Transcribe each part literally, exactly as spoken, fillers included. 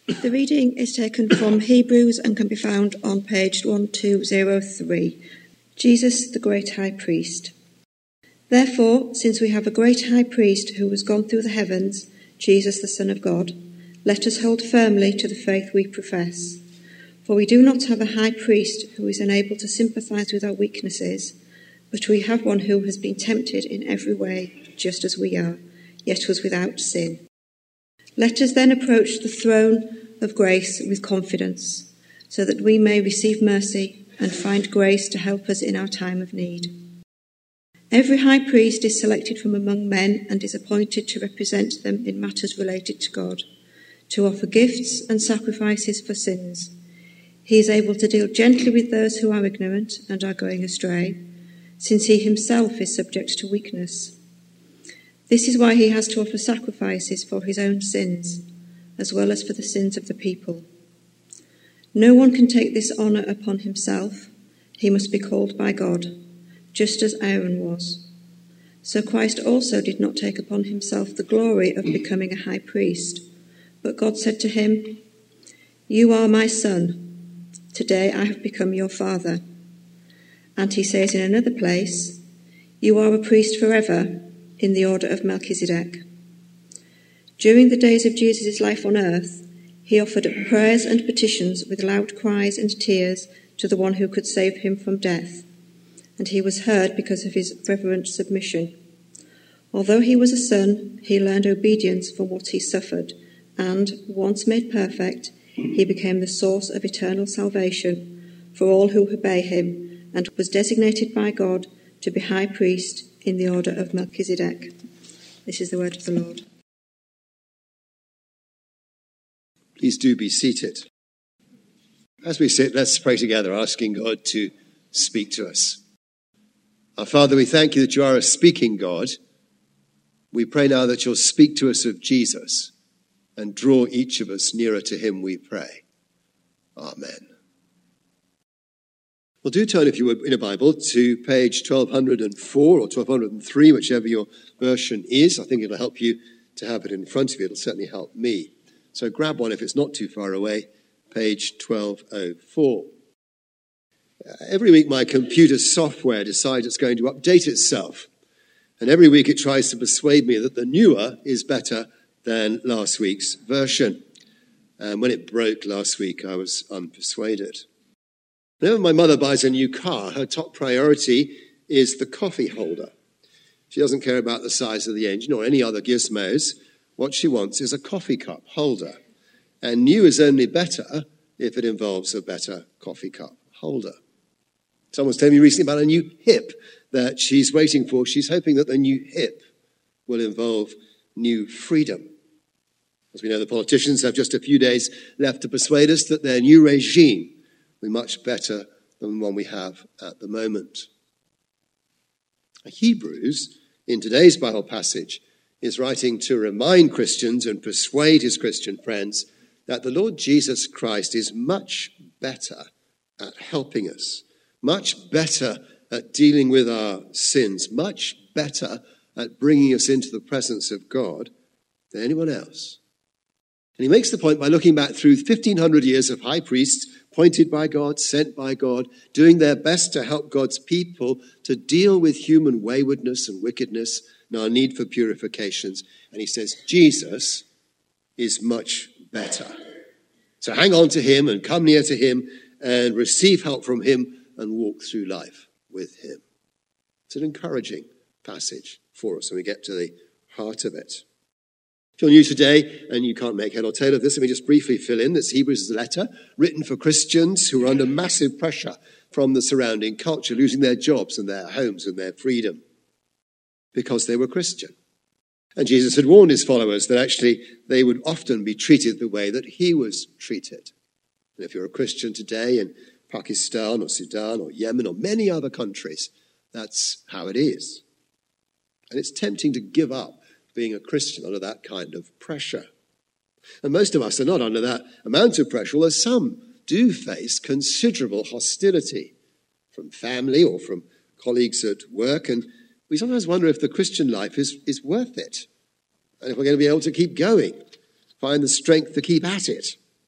The reading is taken from Hebrews and can be found on page twelve oh three. Jesus, the great high priest. Therefore, since we have a great high priest who has gone through the heavens, Jesus, the Son of God, let us hold firmly to the faith we profess. For we do not have a high priest who is unable to sympathize with our weaknesses, but we have one who has been tempted in every way, just as we are, yet was without sin. Let us then approach the throne of grace with confidence, so that we may receive mercy and find grace to help us in our time of need. Every high priest is selected from among men and is appointed to represent them in matters related to God, to offer gifts and sacrifices for sins. He is able to deal gently with those who are ignorant and are going astray, since he himself is subject to weakness. This is why he has to offer sacrifices for his own sins, as well as for the sins of the people. No one can take this honour upon himself. He must be called by God, just as Aaron was. So Christ also did not take upon himself the glory of becoming a high priest, but God said to him, "You are my son. Today I have become your father." And he says in another place, "You are a priest forever in the order of Melchizedek." During the days of Jesus' life on earth, he offered up prayers and petitions with loud cries and tears to the one who could save him from death, and he was heard because of his reverent submission. Although he was a son, he learned obedience from what he suffered, and, once made perfect, he became the source of eternal salvation for all who obey him, and was designated by God to be high priest in the order of Melchizedek. This is the word of the Lord. Please do be seated. As we sit, let's pray together, asking God to speak to us. Our Father, we thank you that you are a speaking God. We pray now that you'll speak to us of Jesus and draw each of us nearer to him, we pray. Amen. Well, do turn, if you would, in a Bible to page twelve oh four or twelve oh three, whichever your version is. I think it'll help you to have it in front of you. It'll certainly help me. So grab one if it's not too far away, page twelve oh four. Uh, every week my computer software decides it's going to update itself. And every week it tries to persuade me that the newer is better than last week's version. And when it broke last week, I was unpersuaded. Whenever my mother buys a new car, her top priority is the coffee holder. She doesn't care about the size of the engine or any other gizmos. What she wants is a coffee cup holder. And new is only better if it involves a better coffee cup holder. Someone was telling me recently about a new hip that she's waiting for. She's hoping that the new hip will involve new freedom. As we know, the politicians have just a few days left to persuade us that their new regime will be much better than the one we have at the moment. Hebrews, in today's Bible passage, is writing to remind Christians and persuade his Christian friends that the Lord Jesus Christ is much better at helping us, much better at dealing with our sins, much better at bringing us into the presence of God than anyone else. And he makes the point by looking back through fifteen hundred years of high priests appointed by God, sent by God, doing their best to help God's people to deal with human waywardness and wickedness and our need for purifications. And he says, Jesus is much better. So hang on to him and come near to him and receive help from him and walk through life with him. It's an encouraging passage for us, and we get to the heart of it. If you're new today and you can't make head or tail of this, let me just briefly fill in. This Hebrews letter written for Christians who are under massive pressure from the surrounding culture, losing their jobs and their homes and their freedom because they were Christian. And Jesus had warned his followers that actually they would often be treated the way that he was treated. And if you're a Christian today in Pakistan or Sudan or Yemen or many other countries, that's how it is. And it's tempting to give up being a Christian under that kind of pressure. And most of us are not under that amount of pressure, although some do face considerable hostility from family or from colleagues at work. And we sometimes wonder if the Christian life is, is worth it, and if we're going to be able to keep going, find the strength to keep at it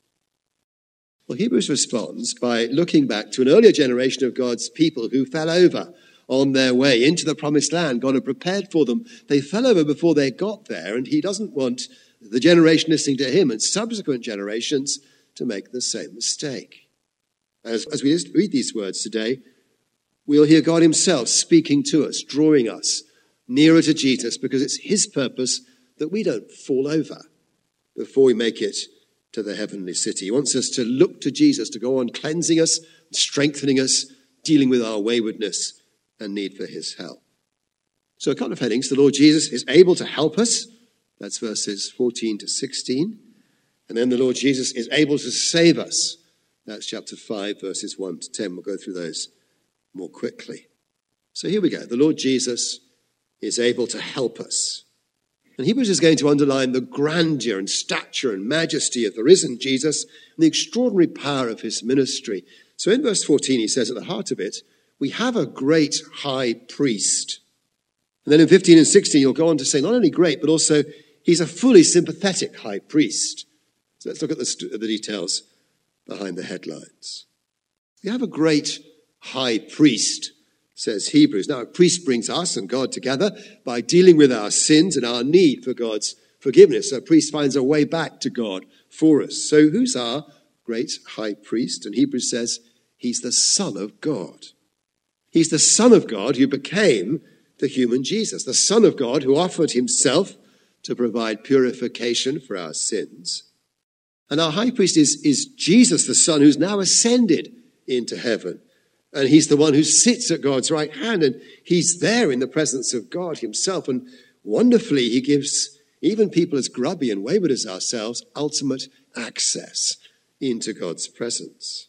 Well, Hebrews responds by looking back to an earlier generation of God's people who fell over on their way into the promised land. God had prepared for them. They fell over before they got there, and he doesn't want the generation listening to him and subsequent generations to make the same mistake. As, as we just read these words today, we'll hear God himself speaking to us, drawing us nearer to Jesus, because it's his purpose that we don't fall over before we make it to the heavenly city. He wants us to look to Jesus, to go on cleansing us, strengthening us, dealing with our waywardness and need for his help. So a couple of headings. The Lord Jesus is able to help us. That's verses fourteen to sixteen. And then the Lord Jesus is able to save us. That's chapter five, verses one to ten. We'll go through those more quickly. So here we go. The Lord Jesus is able to help us. And Hebrews is going to underline the grandeur and stature and majesty of the risen Jesus and the extraordinary power of his ministry. So in verse fourteen, he says, at the heart of it, we have a great high priest. And then in fifteen and sixteen, he'll go on to say not only great, but also he's a fully sympathetic high priest. So let's look at the, st- the details behind the headlines. We have a great high priest, says Hebrews. Now, a priest brings us and God together by dealing with our sins and our need for God's forgiveness. So a priest finds a way back to God for us. So who's our great high priest? And Hebrews says he's the Son of God. He's the Son of God who became the human Jesus, the Son of God who offered himself to provide purification for our sins. And our high priest is, is Jesus, the Son, who's now ascended into heaven. And he's the one who sits at God's right hand, and he's there in the presence of God himself. And wonderfully, he gives even people as grubby and wayward as ourselves ultimate access into God's presence.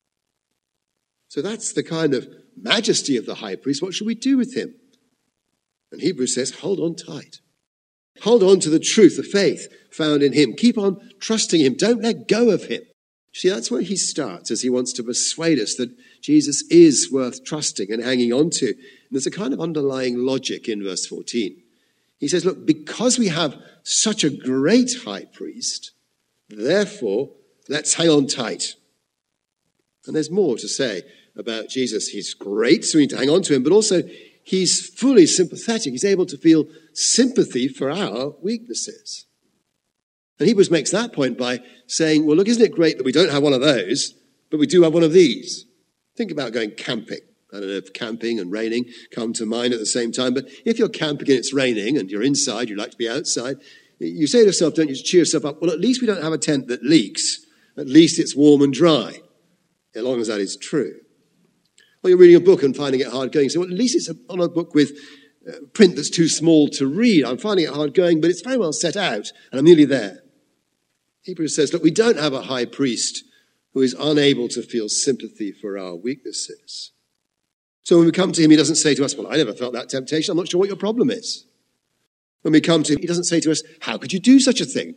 So that's the kind of majesty of the high priest. What should we do with him? And Hebrews says, hold on tight. Hold on to the truth, the faith found in him. Keep on trusting him. Don't let go of him. See, that's where he starts, as he wants to persuade us that Jesus is worth trusting and hanging on to. And there's a kind of underlying logic in verse fourteen. He says, look, because we have such a great high priest, therefore, let's hang on tight. And there's more to say about Jesus. He's great, so we need to hang on to him, but also he's fully sympathetic. He's able to feel sympathy for our weaknesses. And Hebrews makes that point by saying, well, look, isn't it great that we don't have one of those, but we do have one of these? Think about going camping. I don't know if camping and raining come to mind at the same time, but if you're camping and it's raining and you're inside, you like to be outside, you say to yourself, don't you, to cheer yourself up, well, at least we don't have a tent that leaks. At least it's warm and dry, as long as that is true. Or you're reading a book and finding it hard going. So well, at least it's on a book with uh, print that's too small to read. I'm finding it hard going, but it's very well set out, and I'm nearly there. Hebrews says, look, we don't have a high priest who is unable to feel sympathy for our weaknesses. So when we come to him, he doesn't say to us, well, I never felt that temptation. I'm not sure what your problem is. When we come to him, he doesn't say to us, how could you do such a thing?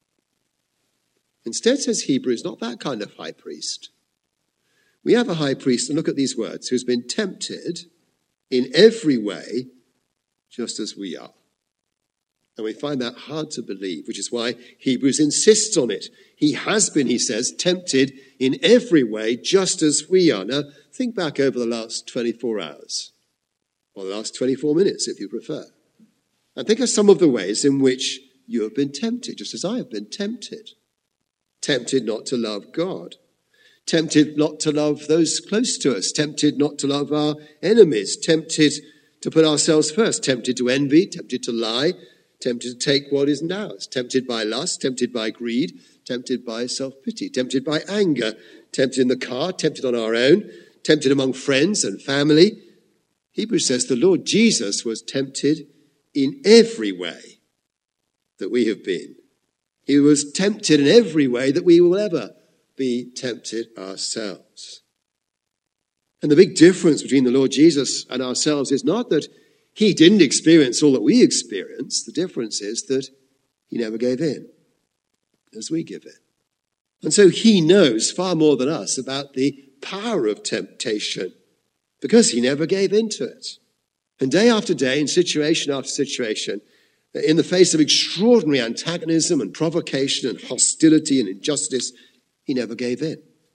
Instead, says Hebrews, not that kind of high priest. We have a high priest, and look at these words, who's been tempted in every way, just as we are. And we find that hard to believe, which is why Hebrews insists on it. He has been, he says, tempted in every way, just as we are. Now, think back over the last twenty-four hours, or the last twenty-four minutes, if you prefer. And think of some of the ways in which you have been tempted, just as I have been tempted. Tempted not to love God. Tempted not to love those close to us. Tempted not to love our enemies. Tempted to put ourselves first. Tempted to envy. Tempted to lie. Tempted to take what isn't ours. Tempted by lust. Tempted by greed. Tempted by self-pity. Tempted by anger. Tempted in the car. Tempted on our own. Tempted among friends and family. Hebrews says the Lord Jesus was tempted in every way that we have been. He was tempted in every way that we will ever be tempted ourselves. And the big difference between the Lord Jesus and ourselves is not that he didn't experience all that we experienced. The difference is that he never gave in as we give in. And so he knows far more than us about the power of temptation because he never gave in to it. And day after day, in situation after situation, in the face of extraordinary antagonism and provocation and hostility and injustice, he never gave in.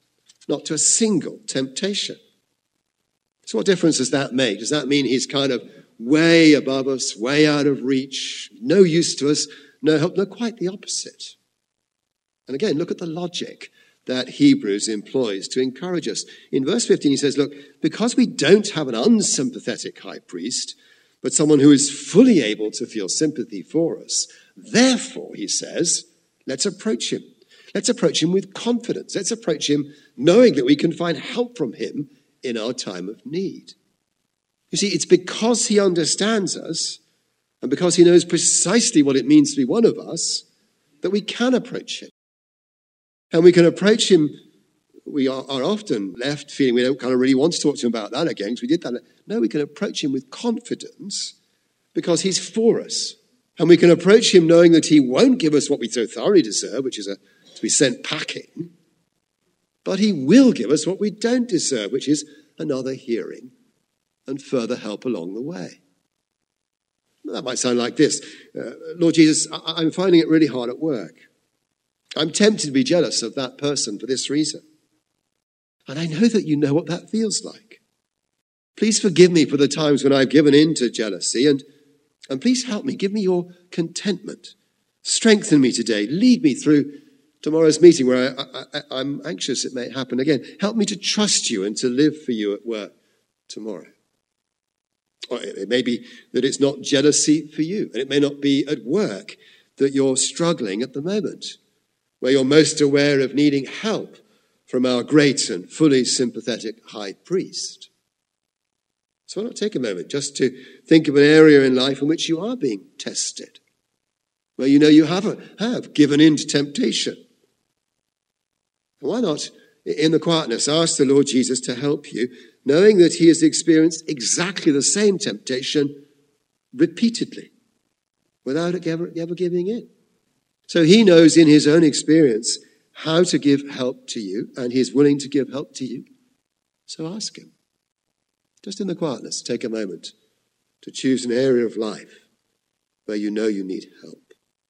not to a single temptation. So what difference does that make? Does that mean he's kind of way above us, way out of reach, no use to us, no help? No, quite the opposite. And again, look at the logic that Hebrews employs to encourage us. In verse fifteen, he says, look, because we don't have an unsympathetic high priest, but someone who is fully able to feel sympathy for us, therefore, he says, let's approach him. Let's approach him with confidence. Let's approach him knowing that we can find help from him in our time of need. You see, it's because he understands us and because he knows precisely what it means to be one of us that we can approach him. And we can approach him. We are, are often left feeling we don't kind of really want to talk to him about that again because we did that. No, we can approach him with confidence because he's for us. And we can approach him knowing that he won't give us what we so thoroughly deserve, which is a, to be sent packing. But he will give us what we don't deserve, which is another hearing and further help along the way. That might sound like this. Uh, Lord Jesus, I- I'm finding it really hard at work. I'm tempted to be jealous of that person for this reason. And I know that you know what that feels like. Please forgive me for the times when I've given in to jealousy, and, and please help me. Give me your contentment. Strengthen me today. Lead me through tomorrow's meeting where I, I, I'm anxious it may happen again. Help me to trust you and to live for you at work tomorrow. Or it may be that it's not jealousy for you, and it may not be at work that you're struggling at the moment, where you're most aware of needing help from our great and fully sympathetic high priest. So why not take a moment just to think of an area in life in which you are being tested, where you know you have, have given in to temptation. And why not, in the quietness, ask the Lord Jesus to help you, knowing that he has experienced exactly the same temptation repeatedly, without ever, ever giving in. So he knows in his own experience how to give help to you, and he's willing to give help to you. So ask him. Just in the quietness, take a moment to choose an area of life where you know you need help.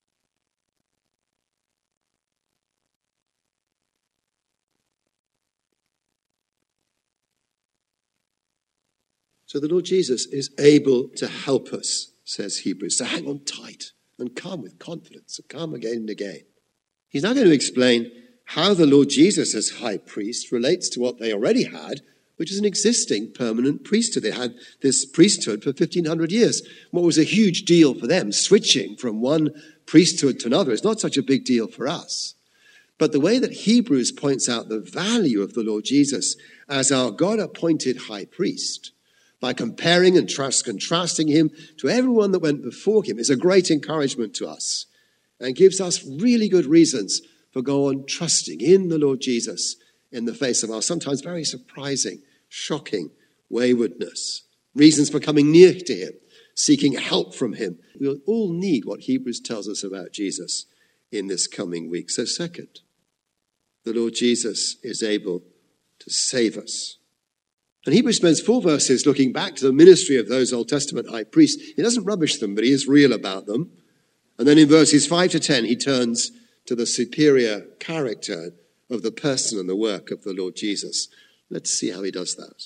So the Lord Jesus is able to help us, says Hebrews. So hang on tight and come with confidence, and come again and again. He's now going to explain how the Lord Jesus as high priest relates to what they already had, which is an existing permanent priesthood. They had this priesthood for fifteen hundred years. What was a huge deal for them, switching from one priesthood to another, is not such a big deal for us. But the way that Hebrews points out the value of the Lord Jesus as our God-appointed high priest, by comparing and trust, contrasting him to everyone that went before him, is a great encouragement to us and gives us really good reasons for go on trusting in the Lord Jesus in the face of our sometimes very surprising, shocking waywardness. Reasons for coming near to him, seeking help from him. We'll all need what Hebrews tells us about Jesus in this coming week. So second, the Lord Jesus is able to save us. And Hebrews spends four verses looking back to the ministry of those Old Testament high priests. He doesn't rubbish them, but he is real about them. And then in verses five to ten, he turns to the superior character of the person and the work of the Lord Jesus. Let's see how he does that.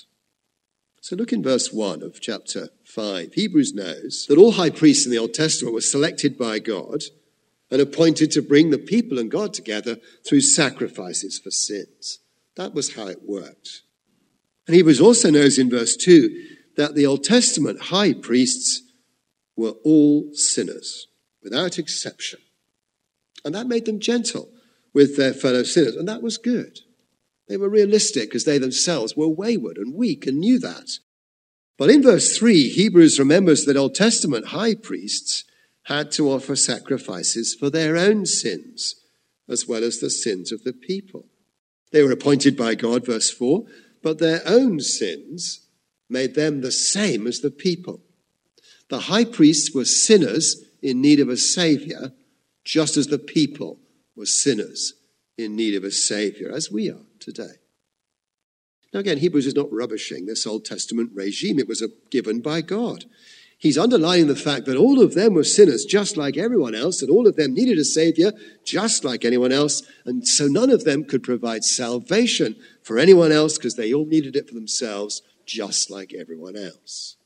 So look in verse one of chapter five. Hebrews knows that all high priests in the Old Testament were selected by God and appointed to bring the people and God together through sacrifices for sins. That was how it worked. And Hebrews also knows in verse two that the Old Testament high priests were all sinners, without exception. And that made them gentle with their fellow sinners, and that was good. They were realistic because they themselves were wayward and weak and knew that. But in verse three, Hebrews remembers that Old Testament high priests had to offer sacrifices for their own sins, as well as the sins of the people. They were appointed by God, verse four, but their own sins made them the same as the people. The high priests were sinners in need of a savior, just as the people were sinners in need of a savior, as we are today. Now again, Hebrews is not rubbishing this Old Testament regime. It was given by God. He's underlining the fact that all of them were sinners just like everyone else, and all of them needed a Savior just like anyone else, and so none of them could provide salvation for anyone else because they all needed it for themselves just like everyone else.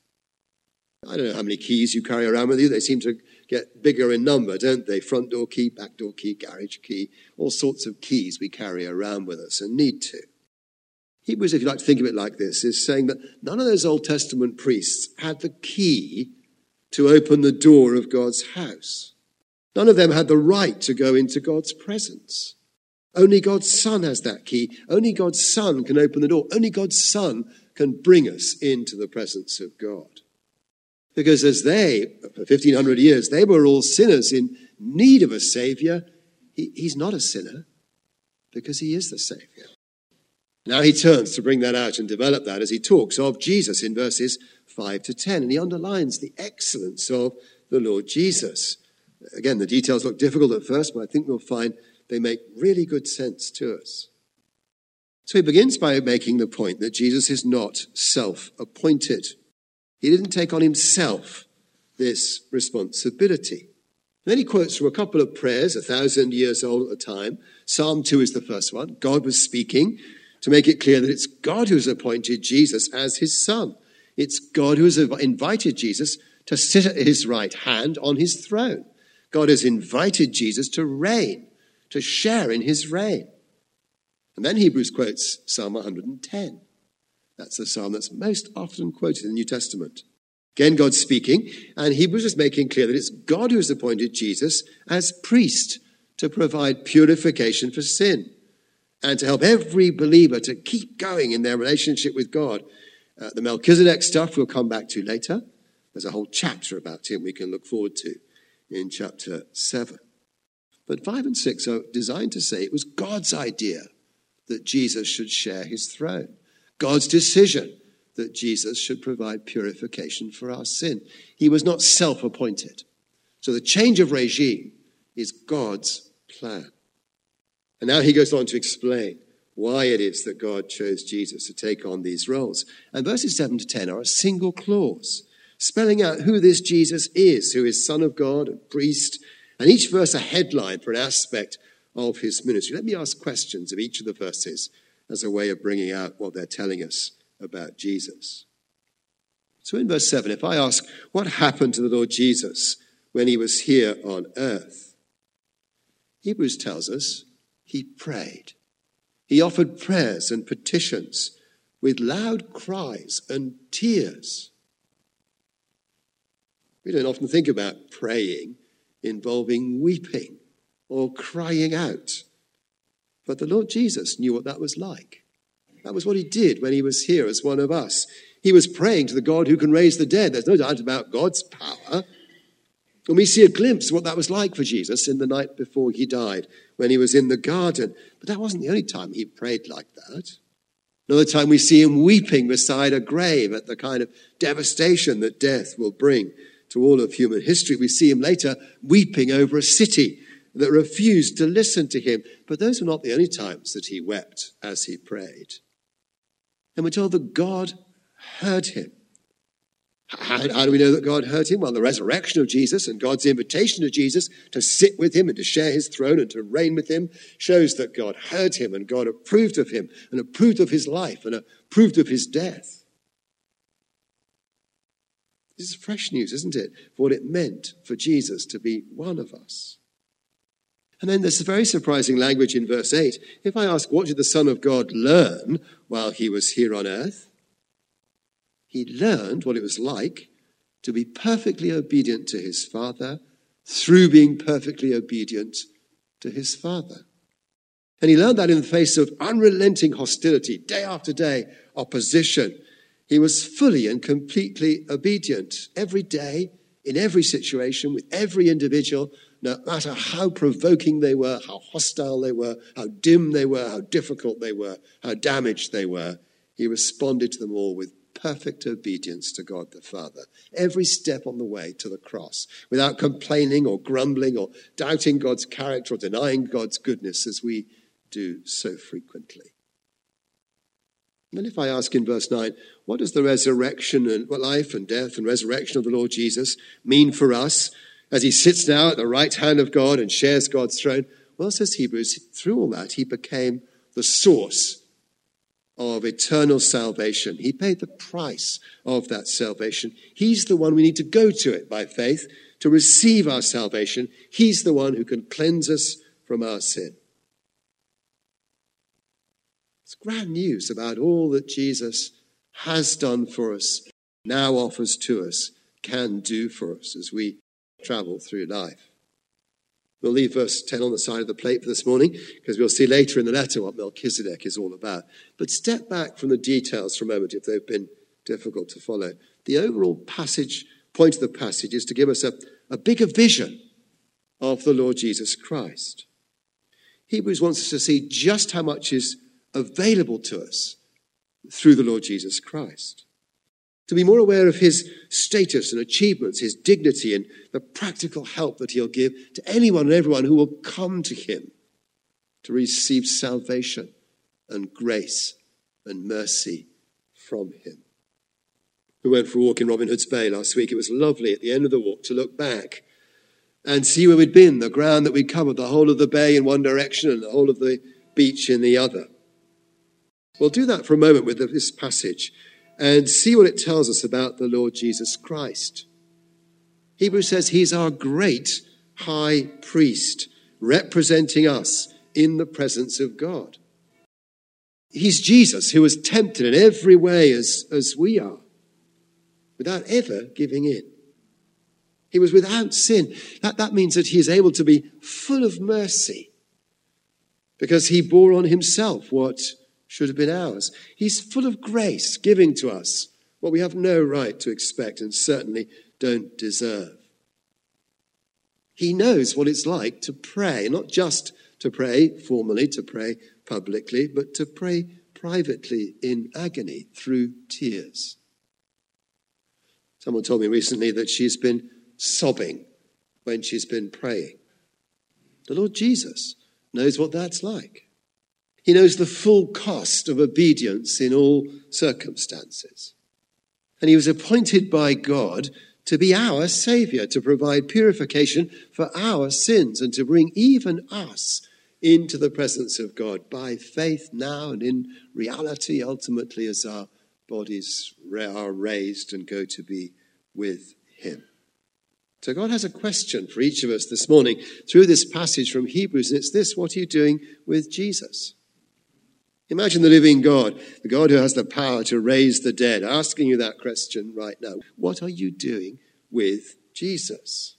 I don't know how many keys you carry around with you. They seem to get bigger in number, don't they? Front door key, back door key, garage key, all sorts of keys we carry around with us and need to. Hebrews, if you like to think of it like this, is saying that none of those Old Testament priests had the key to open the door of God's house. None of them had the right to go into God's presence. Only God's Son has that key. Only God's Son can open the door. Only God's Son can bring us into the presence of God. Because as they, for fifteen hundred years, they were all sinners in need of a Savior, he, he's not a sinner because he is the Savior. Now he turns to bring that out and develop that as he talks of Jesus in verses five to ten. And he underlines the excellence of the Lord Jesus. Again, the details look difficult at first, but I think we'll find they make really good sense to us. So he begins by making the point that Jesus is not self-appointed. He didn't take on himself this responsibility. And then he quotes from a couple of prayers, a thousand years old at the time. Psalm two is the first one. God was speaking to make it clear that it's God who's appointed Jesus as his Son. It's God who has invited Jesus to sit at his right hand on his throne. God has invited Jesus to reign, to share in his reign. And then Hebrews quotes Psalm one hundred ten. That's the psalm that's most often quoted in the New Testament. Again, God's speaking, and Hebrews is making clear that it's God who has appointed Jesus as priest to provide purification for sin and to help every believer to keep going in their relationship with God. Uh, the Melchizedek stuff we'll come back to later. There's a whole chapter about him we can look forward to in chapter seven. But five and six are designed to say it was God's idea that Jesus should share his throne. God's decision that Jesus should provide purification for our sin. He was not self-appointed. So the change of regime is God's plan. And now he goes on to explain why it is that God chose Jesus to take on these roles. And verses seven to ten are a single clause, spelling out who this Jesus is, who is Son of God and priest, and each verse a headline for an aspect of his ministry. Let me ask questions of each of the verses as a way of bringing out what they're telling us about Jesus. So in verse seven, if I ask, what happened to the Lord Jesus when he was here on earth? Hebrews tells us he prayed. He offered prayers and petitions with loud cries and tears. We don't often think about praying involving weeping or crying out. But the Lord Jesus knew what that was like. That was what he did when he was here as one of us. He was praying to the God who can raise the dead. There's no doubt about God's power. And we see a glimpse of what that was like for Jesus in the night before he died, when he was in the garden. But that wasn't the only time he prayed like that. Another time we see him weeping beside a grave at the kind of devastation that death will bring to all of human history. We see him later weeping over a city that refused to listen to him. But those were not the only times that he wept as he prayed. And we're told that God heard him. How, how do we know that God heard him? Well, the resurrection of Jesus and God's invitation to Jesus to sit with him and to share his throne and to reign with him shows that God heard him and God approved of him and approved of his life and approved of his death. This is fresh news, isn't it, for what it meant for Jesus to be one of us. And then there's a very surprising language in verse eight. If I ask, what did the Son of God learn while he was here on earth? He learned what it was like to be perfectly obedient to his Father through being perfectly obedient to his Father. And he learned that in the face of unrelenting hostility, day after day, opposition. He was fully and completely obedient every day, in every situation, with every individual, no matter how provoking they were, how hostile they were, how dim they were, how difficult they were, how damaged they were. He responded to them all with perfect obedience to God the Father, every step on the way to the cross, without complaining or grumbling or doubting God's character or denying God's goodness as we do so frequently. And then if I ask in verse nine, what does the resurrection and well, life and death and resurrection of the Lord Jesus mean for us as he sits now at the right hand of God and shares God's throne? Well, says Hebrews, through all that, he became the source of eternal salvation. He paid the price of that salvation. He's the one we need to go to it by faith to receive our salvation. He's the one who can cleanse us from our sin. It's grand news about all that Jesus has done for us, now offers to us, can do for us as we travel through life. We'll leave verse ten on the side of the plate for this morning because we'll see later in the letter what Melchizedek is all about. But step back from the details for a moment if they've been difficult to follow. The overall passage, point of the passage is to give us a, a bigger vision of the Lord Jesus Christ. Hebrews wants us to see just how much is available to us through the Lord Jesus Christ. To be more aware of his status and achievements, his dignity, and the practical help that he'll give to anyone and everyone who will come to him to receive salvation and grace and mercy from him. We went for a walk in Robin Hood's Bay last week. It was lovely at the end of the walk to look back and see where we'd been, the ground that we'd covered, the whole of the bay in one direction and the whole of the beach in the other. We'll do that for a moment with this passage and see what it tells us about the Lord Jesus Christ. Hebrews says he's our great high priest, representing us in the presence of God. He's Jesus who was tempted in every way as, as we are, without ever giving in. He was without sin. That, that means that he is able to be full of mercy because he bore on himself what should have been ours. He's full of grace, giving to us what we have no right to expect and certainly don't deserve. He knows what it's like to pray, not just to pray formally, to pray publicly, but to pray privately in agony through tears. Someone told me recently that she's been sobbing when she's been praying. The Lord Jesus knows what that's like. He knows the full cost of obedience in all circumstances. And he was appointed by God to be our Saviour, to provide purification for our sins and to bring even us into the presence of God by faith now and in reality ultimately as our bodies are raised and go to be with him. So God has a question for each of us this morning through this passage from Hebrews, and it's this: what are you doing with Jesus? Imagine the living God, the God who has the power to raise the dead, asking you that question right now. What are you doing with Jesus?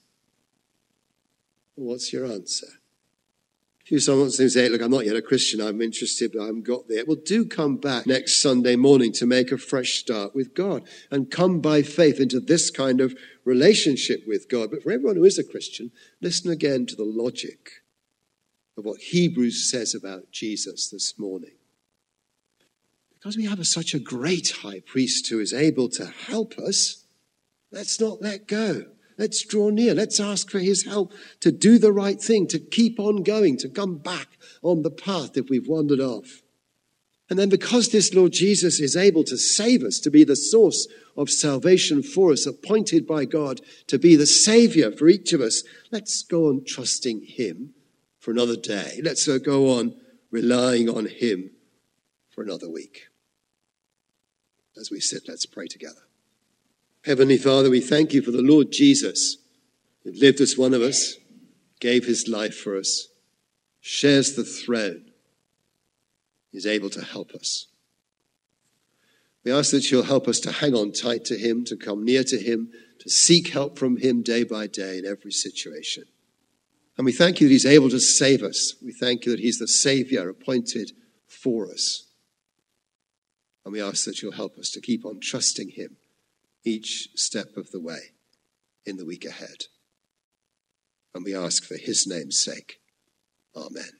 What's your answer? If you someone say, look, I'm not yet a Christian, I'm interested, but I haven't got there. Well, do come back next Sunday morning to make a fresh start with God and come by faith into this kind of relationship with God. But for everyone who is a Christian, listen again to the logic of what Hebrews says about Jesus this morning. Because we have a, such a great high priest who is able to help us, let's not let go. Let's draw near. Let's ask for his help to do the right thing, to keep on going, to come back on the path if we've wandered off. And then because this Lord Jesus is able to save us, to be the source of salvation for us, appointed by God to be the Saviour for each of us, let's go on trusting him for another day. Let's go on relying on him for another week. As we sit, let's pray together. Heavenly Father, we thank you for the Lord Jesus, who lived as one of us, gave his life for us, shares the throne, is able to help us. We ask that you'll help us to hang on tight to him, to come near to him, to seek help from him day by day in every situation. And we thank you that he's able to save us. We thank you that he's the Saviour appointed for us. And we ask that you'll help us to keep on trusting him each step of the way in the week ahead. And we ask for his name's sake. Amen.